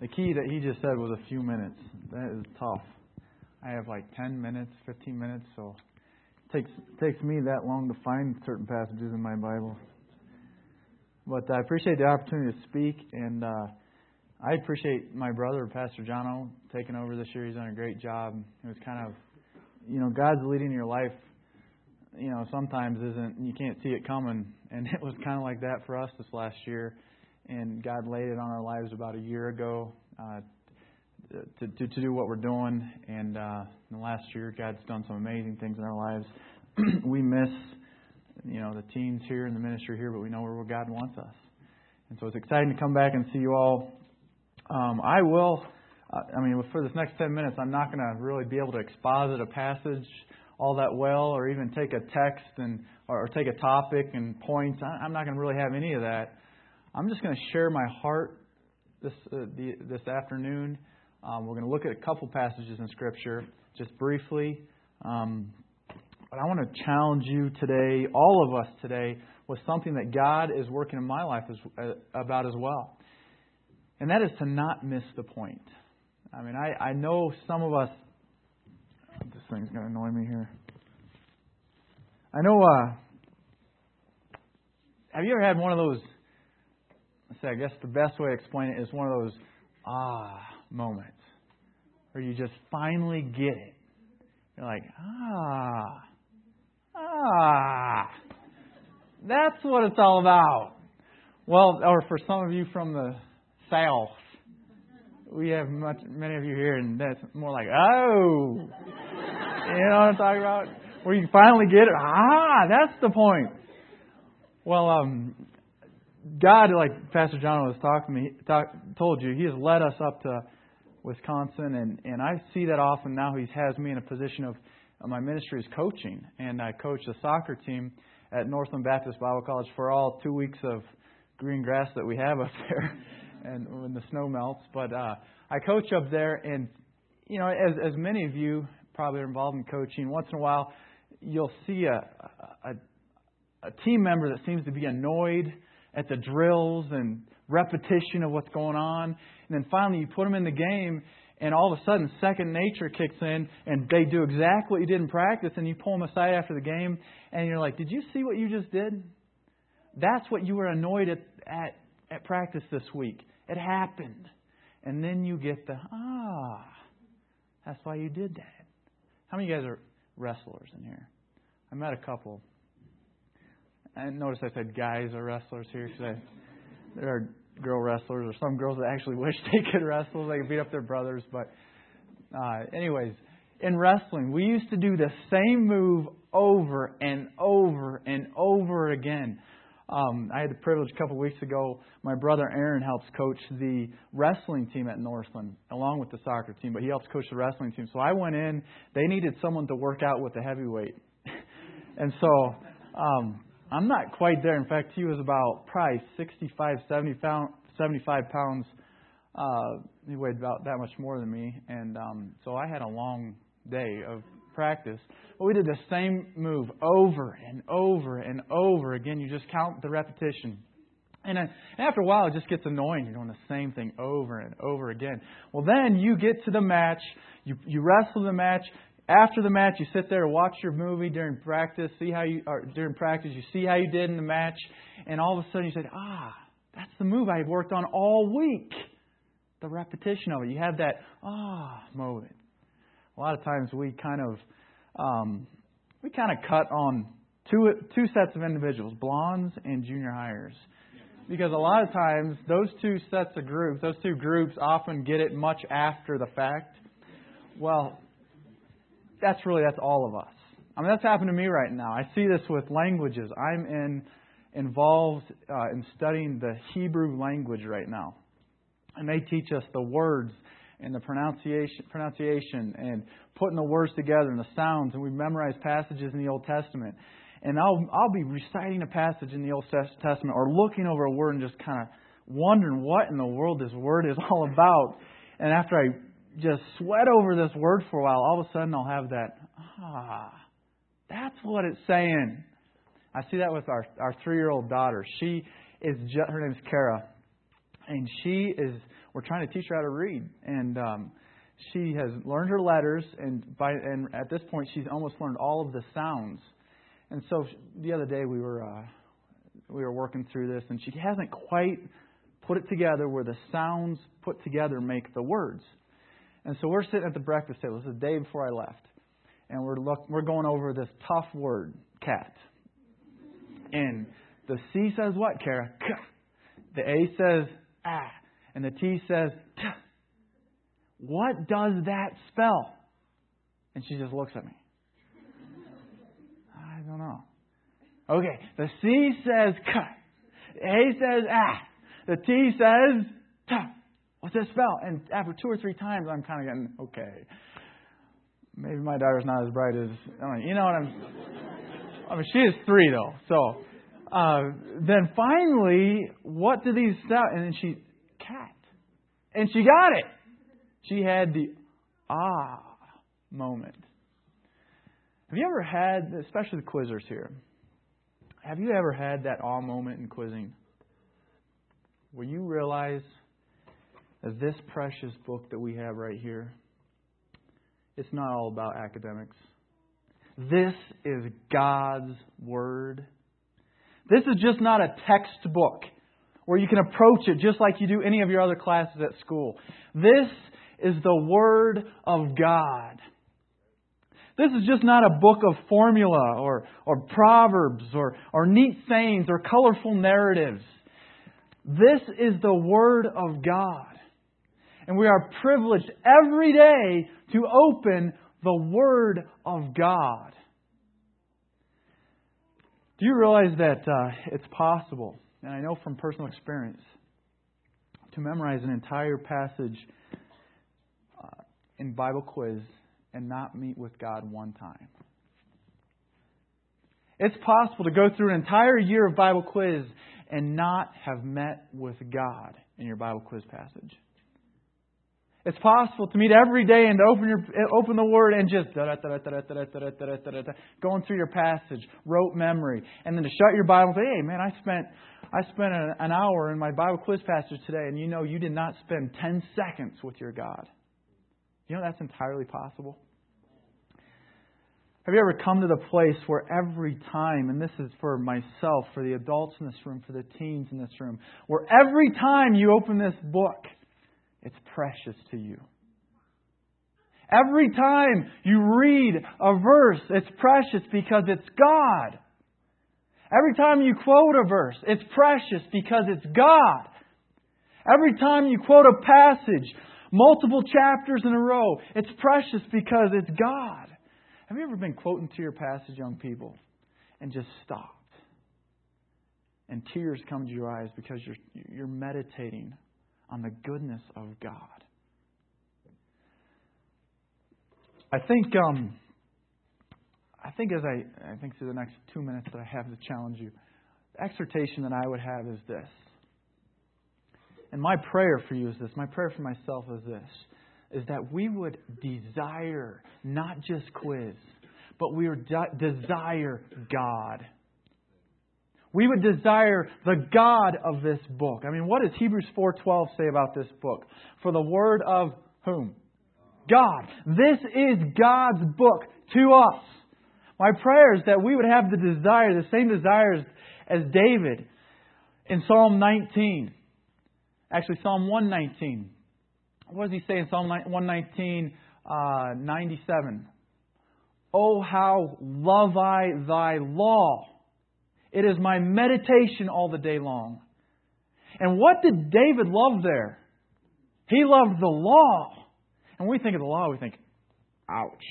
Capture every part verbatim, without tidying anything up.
The key that he just said was a few minutes. That is tough. I have like ten minutes, fifteen minutes, so it takes takes me that long to find certain passages in my Bible. But I appreciate the opportunity to speak, and uh, I appreciate my brother, Pastor Jono, taking over this year. He's done a great job. It was kind of, you know, God's leading your life, you know, sometimes isn't, you can't see it coming. And it was kind of like that for us this last year. And God laid it on our lives about a year ago uh, to, to to do what we're doing. And uh, in the last year, God's done some amazing things in our lives. We miss, you know, the teens here and the ministry here, but we know where God wants us. And so it's exciting to come back and see you all. Um, I will, uh, I mean, for this next ten minutes, I'm not going to really be able to exposit a passage all that well, or even take a text and or, or take a topic and points. I, I'm not going to really have any of that. I'm just going to share my heart this uh, the, this afternoon. Um, we're going to look at a couple passages in Scripture, just briefly. Um, but I want to challenge you today, all of us today, with something that God is working in my life as, uh, about as well. And that is to not miss the point. I mean, I, I know some of us... This thing's going to annoy me here. I know... Uh, have you ever had one of those... So I guess the best way to explain it is one of those ah moments where you just finally get it. You're like, ah, ah, that's what it's all about. Well, or for some of you from the South, we have much, many of you here, and that's more like, oh, you know what I'm talking about? Where you finally get it. Ah, that's the point. Well, um. God, like Pastor John was talking to me, talk, told you, He has led us up to Wisconsin, and, and I see that often now. He has me in a position of uh, my ministry is coaching, and I coach the soccer team at Northland Baptist Bible College for all two weeks of green grass that we have up there, and when the snow melts. But uh, I coach up there, and you know, as as many of you probably are involved in coaching, once in a while you'll see a a, a team member that seems to be annoyed at the drills and repetition of what's going on. And then finally you put them in the game, and all of a sudden second nature kicks in, and they do exactly what you did in practice, and you pull them aside after the game, and you're like, did you see what you just did? That's what you were annoyed at, at, at practice this week. It happened. And then you get the, ah, that's why you did that. How many of you guys are wrestlers in here? I met a couple. And notice I said guys are wrestlers here, because there are girl wrestlers, or some girls that actually wish they could wrestle. They could beat up their brothers. But uh, anyways, in wrestling, we used to do the same move over and over and over again. Um, I had the privilege a couple of weeks ago. My brother Aaron helps coach the wrestling team at Northland, along with the soccer team. But he helps coach the wrestling team. So I went in. They needed someone to work out with the heavyweight. And so... Um, I'm not quite there. In fact, he was about probably sixty-five, seventy-five pounds. Uh, he weighed about that much more than me. And um, so I had a long day of practice. But we did the same move over and over and over again. You just count the repetition. And after a while, it just gets annoying. You're doing the same thing over and over again. Well, then you get to the match. You, you wrestle the match. After the match, you sit there and watch your movie during practice. See how you or during practice, you see how you did in the match, and all of a sudden you say, "Ah, that's the move I worked on all week." The repetition of it. You have that ah moment. A lot of times we kind of um, we kind of cut on two two sets of individuals, blondes and junior hires, because a lot of times those two sets of groups, those two groups, often get it much after the fact. Well. That's really, that's all of us. I mean, that's happened to me right now. I see this with languages. I'm in involved uh, in studying the Hebrew language right now. And they teach us the words and the pronunciation pronunciation and putting the words together and the sounds. And we memorize passages in the Old Testament. And I'll, I'll be reciting a passage in the Old Testament or looking over a word and just kind of wondering what in the world this word is all about. And after I just sweat over this word for a while, all of a sudden I'll have that, ah, that's what it's saying. I see that with our, our three-year-old daughter. She is, just, her name's Kara, and she is we're trying to teach her how to read. And um, she has learned her letters, and by and at this point, she's almost learned all of the sounds. And so the other day we were uh, we were working through this, and she hasn't quite put it together where the sounds put together make the words. And so we're sitting at the breakfast table. This is the day before I left, and we're look, we're going over this tough word, cat. And the C says what, Kara? K. The A says ah, and the T says t. What does that spell? And she just looks at me. I don't know. Okay, the C says k. The A says ah. The T says t. What's that spell? And after two or three times, I'm kind of getting, okay, maybe my daughter's not as bright as, I mean, you know what I'm, I mean, she is three though. So uh, then finally, what do these sound? And then she, cat. And she got it. She had the ah moment. Have you ever had, especially the quizzers here, have you ever had that ah moment in quizzing where you realize that this precious book that we have right here, it's not all about academics. This is God's Word. This is just not a textbook where you can approach it just like you do any of your other classes at school. This is the Word of God. This is just not a book of formula or, or proverbs or, or neat sayings or colorful narratives. This is the Word of God. And we are privileged every day to open the Word of God. Do you realize that uh, it's possible, and I know from personal experience, to memorize an entire passage uh, in Bible quiz and not meet with God one time? It's possible to go through an entire year of Bible quiz and not have met with God in your Bible quiz passage. It's possible to meet every day and to open your open the Word and just going through your passage, rote memory, and then to shut your Bible and say, "Hey, man, I spent I spent an hour in my Bible quiz passage today, and you know you did not spend ten seconds with your God." You know that's entirely possible. Have you ever come to the place where every time, and this is for myself, for the adults in this room, for the teens in this room, where every time you open this book, it's precious to you. Every time you read a verse, it's precious because it's God. Every time you quote a verse, it's precious because it's God. Every time you quote a passage, multiple chapters in a row, it's precious because it's God. Have you ever been quoting to your passage, young people, and just stopped? And tears come to your eyes because you're you're meditating on the goodness of God. I think um, I think as I I think through the next two minutes that I have to challenge you, the exhortation that I would have is this. And my prayer for you is this. My prayer for myself is this. Is that we would desire not just quiz, but we would de- desire God. We would desire the God of this book. I mean, what does Hebrews four twelve say about this book? For the word of whom? God. This is God's book to us. My prayer is that we would have the desire, the same desires as David in Psalm nineteen. Actually, Psalm one nineteen. What does he say in Psalm one nineteen, uh, ninety-seven? Oh, how love I thy law. It is my meditation all the day long. And what did David love there? He loved the law. And when we think of the law, we think, ouch.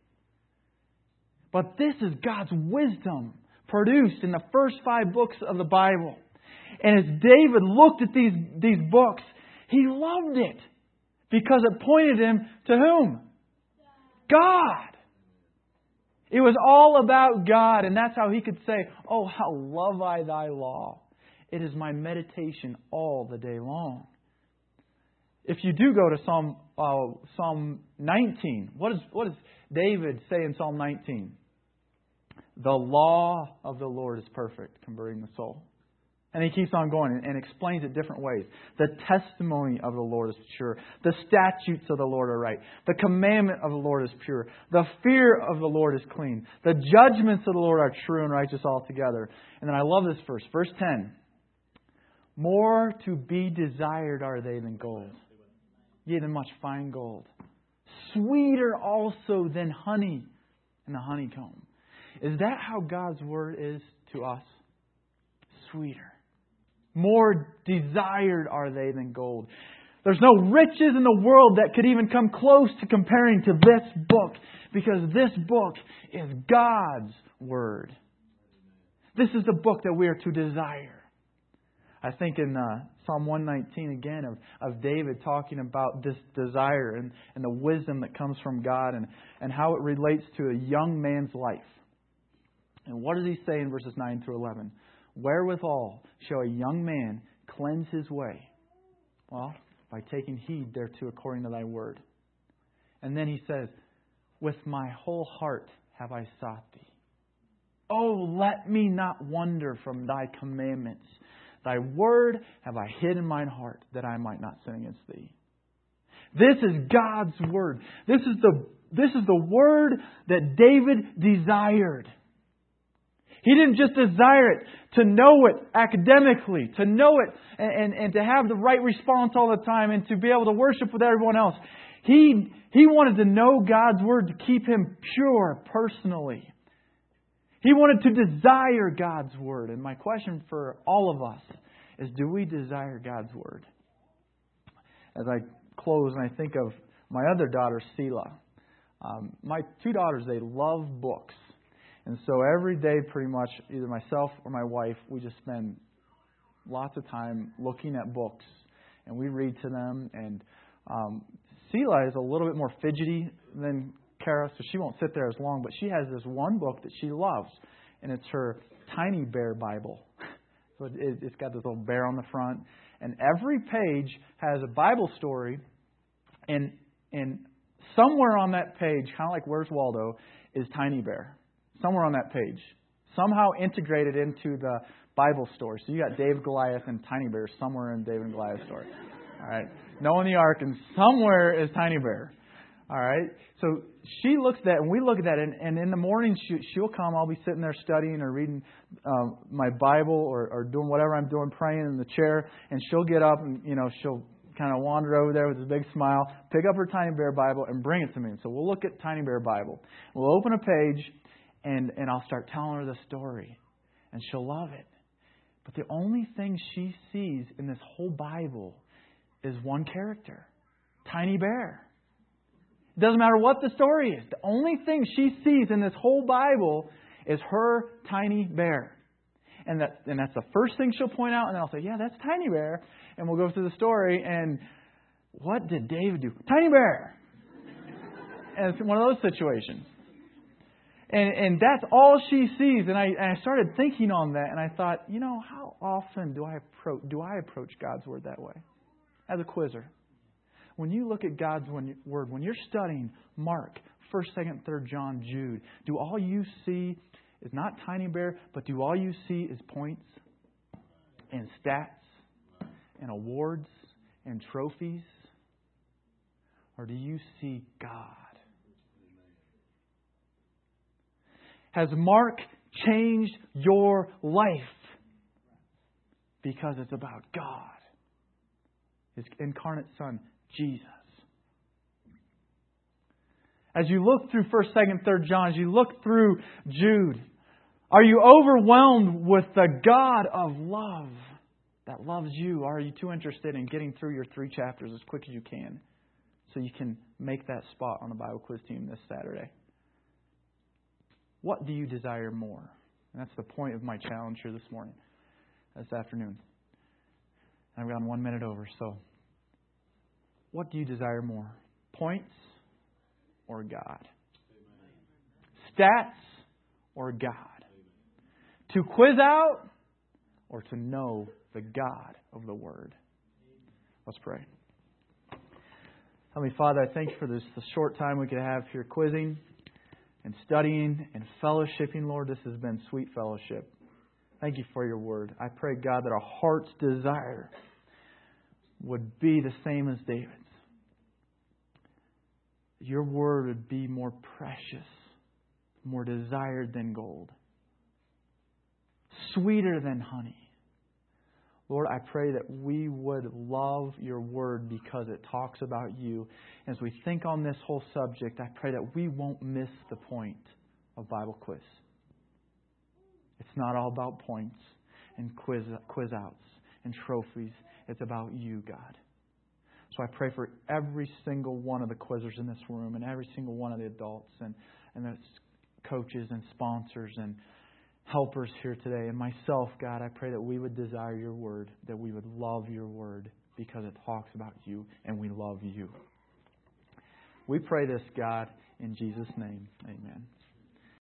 But this is God's wisdom produced in the first five books of the Bible. And as David looked at these, these books, he loved it. Because it pointed him to whom? God. It was all about God. And that's how he could say, oh, how love I thy law. It is my meditation all the day long. If you do go to Psalm uh, Psalm nineteen, what, is, what does David say in Psalm nineteen? The law of the Lord is perfect, converting the soul. And he keeps on going and explains it different ways. The testimony of the Lord is sure. The statutes of the Lord are right. The commandment of the Lord is pure. The fear of the Lord is clean. The judgments of the Lord are true and righteous altogether. And then I love this verse. Verse ten. More to be desired are they than gold, yea, than much fine gold. Sweeter also than honey and the honeycomb. Is that how God's Word is to us? Sweeter. More desired are they than gold. There's no riches in the world that could even come close to comparing to this book, because this book is God's Word. This is the book that we are to desire. I think in uh, Psalm one nineteen again of, of David talking about this desire and, and the wisdom that comes from God and, and how it relates to a young man's life. And what does he say in verses nine through eleven? Wherewithal shall a young man cleanse his way? Well, by taking heed thereto according to thy word. And then he says, with my whole heart have I sought thee. Oh, let me not wander from thy commandments. Thy word have I hid in mine heart, that I might not sin against thee. This is God's word. This is the, this is the word that David desired. He didn't just desire it to know it academically, to know it and, and, and to have the right response all the time and to be able to worship with everyone else. He, he wanted to know God's Word to keep him pure personally. He wanted to desire God's Word. And my question for all of us is, do we desire God's Word? As I close and I think of my other daughter, Selah. Um, my two daughters, they love books. And so every day, pretty much, either myself or my wife, we just spend lots of time looking at books. And we read to them. And um, Selah is a little bit more fidgety than Kara, so she won't sit there as long. But she has this one book that she loves. And it's her Tiny Bear Bible. So it, it's got this little bear on the front. And every page has a Bible story. And, and somewhere on that page, kind of like Where's Waldo, is Tiny Bear. Somewhere on that page. Somehow integrated into the Bible story. So you got David, Goliath, and Tiny Bear somewhere in David and Goliath's story. All right. Noah and the Ark, and somewhere is Tiny Bear. All right. So she looks at that, and we look at that, and, and in the morning she, she'll come. I'll be sitting there studying or reading um, my Bible or, or doing whatever I'm doing, praying in the chair, and she'll get up and, you know, she'll kind of wander over there with a big smile, pick up her Tiny Bear Bible, and bring it to me. So we'll look at Tiny Bear Bible. We'll open a page. And, and I'll start telling her the story. And she'll love it. But the only thing she sees in this whole Bible is one character. Tiny Bear. It doesn't matter what the story is. The only thing she sees in this whole Bible is her Tiny Bear. And, that, and that's the first thing she'll point out. And then I'll say, yeah, that's Tiny Bear. And we'll go through the story. And what did David do? Tiny Bear. And it's one of those situations. And, and that's all she sees. And I, and I started thinking on that. And I thought, you know, how often do I approach, do I approach God's Word that way? As a quizzer. When you look at God's Word, when you're studying Mark, first, second, third John, Jude, do all you see is not Tiny Bear, but do all you see is points and stats and awards and trophies? Or do you see God? Has Mark changed your life? Because it's about God. His incarnate Son, Jesus. As you look through first, second, third John, as you look through Jude, are you overwhelmed with the God of love that loves you? Or are you too interested in getting through your three chapters as quick as you can so you can make that spot on the Bible quiz team this Saturday? What do you desire more? And that's the point of my challenge here this morning, this afternoon. I've gone one minute over, so what do you desire more? Points or God? Stats or God? To quiz out or to know the God of the Word? Let's pray. Heavenly Father, I thank you for this the short time we could have here quizzing and studying and fellowshipping, Lord. This has been sweet fellowship. Thank you for your word. I pray, God, that our heart's desire would be the same as David's. Your word would be more precious, more desired than gold, sweeter than honey. Lord, I pray that we would love your word because it talks about you. As we think on this whole subject, I pray that we won't miss the point of Bible quiz. It's not all about points and quiz quiz outs and trophies. It's about you, God. So I pray for every single one of the quizzers in this room and every single one of the adults and, and the coaches and sponsors and helpers here today. And myself, God, I pray that we would desire your word, that we would love your word because it talks about you and we love you. We pray this, God, in Jesus' name. Amen.